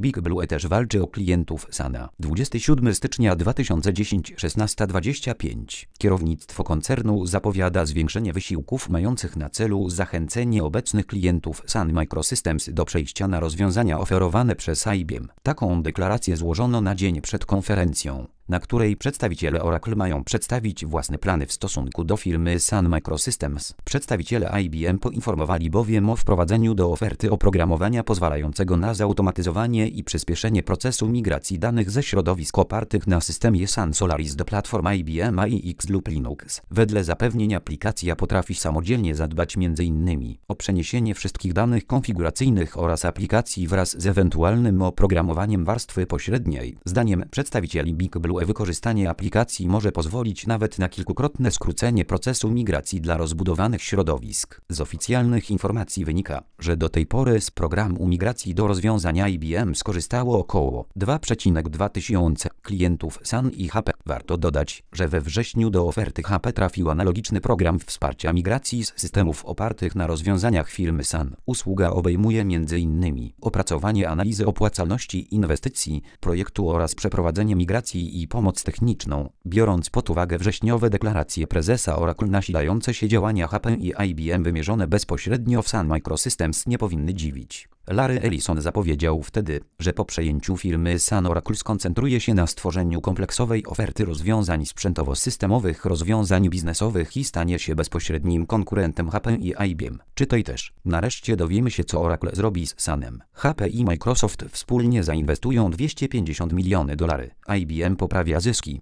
Big Blue też walczy o klientów SAN-a. 27 stycznia 2010 16:25. Kierownictwo koncernu zapowiada zwiększenie wysiłków mających na celu zachęcenie obecnych klientów Sun Microsystems do przejścia na rozwiązania oferowane przez IBM. Taką deklarację złożono na dzień przed konferencją, na której przedstawiciele Oracle mają przedstawić własne plany w stosunku do firmy Sun Microsystems. Przedstawiciele IBM poinformowali bowiem o wprowadzeniu do oferty oprogramowania pozwalającego na zautomatyzowanie i przyspieszenie procesu migracji danych ze środowisk opartych na systemie Sun Solaris do platform IBM AIX lub Linux. Wedle zapewnień aplikacja potrafi samodzielnie zadbać m.in. o przeniesienie wszystkich danych konfiguracyjnych oraz aplikacji wraz z ewentualnym oprogramowaniem warstwy pośredniej. Zdaniem przedstawicieli Big Blue wykorzystanie aplikacji może pozwolić nawet na kilkukrotne skrócenie procesu migracji dla rozbudowanych środowisk. Z oficjalnych informacji wynika, że do tej pory z programu migracji do rozwiązania IBM skorzystało około 2,2 tysiące klientów Sun i HP. Warto dodać, że we wrześniu do oferty HP trafił analogiczny program wsparcia migracji z systemów opartych na rozwiązaniach firmy Sun. Usługa obejmuje m.in. opracowanie analizy opłacalności inwestycji projektu oraz przeprowadzenie migracji i pomoc techniczną. Biorąc pod uwagę wrześniowe deklaracje prezesa Oracle, nasilające się działania HP i IBM wymierzone bezpośrednio w Sun Microsystems nie powinny dziwić. Larry Ellison zapowiedział wtedy, że po przejęciu firmy Sun Oracle skoncentruje się na stworzeniu kompleksowej oferty rozwiązań sprzętowo-systemowych, rozwiązań biznesowych i stanie się bezpośrednim konkurentem HP i IBM. Czytaj też. Nareszcie dowiemy się, co Oracle zrobi z Sunem. HP i Microsoft wspólnie zainwestują $250 miliony. IBM poprawia zyski.